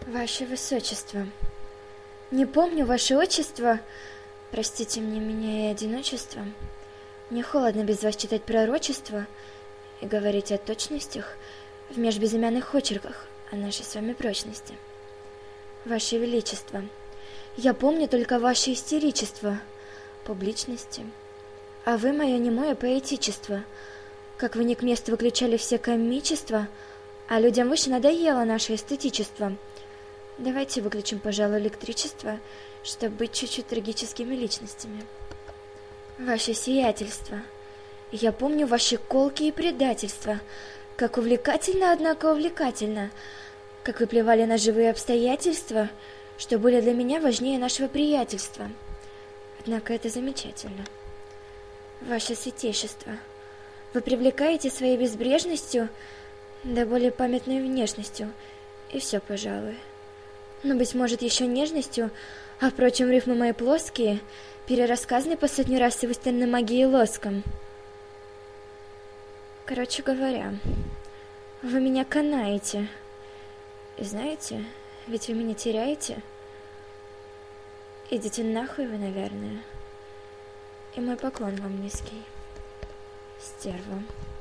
Ваше Высочество, не помню ваше отчество. Простите мне меня и одиночество. Мне холодно без вас читать пророчества и говорить о точностях в межбезымянных очерках о нашей с вами прочности. Ваше Величество, я помню только ваше истеричество, публичности, а вы мое немое поэтичество. Как вы не к месту выключали все комичества, а людям выше надоело наше эстетичество. Давайте выключим, пожалуй, электричество, чтобы быть чуть-чуть трагическими личностями. Ваше сиятельство, я помню ваши колки и предательства. Как увлекательно, однако увлекательно. Как вы плевали на живые обстоятельства, что были для меня важнее нашего приятельства. Однако это замечательно. Ваше святейшество, вы привлекаете своей безбрежностью, да более памятной внешностью, и все, пожалуй. Но, быть может, еще нежностью, а, впрочем, рифмы мои плоские, перерассказаны по сотни раз с выставленной магией лоском. Короче говоря, вы меня канаете. И знаете, ведь вы меня теряете. Идите нахуй вы, наверное. И мой поклон вам низкий. Стерва.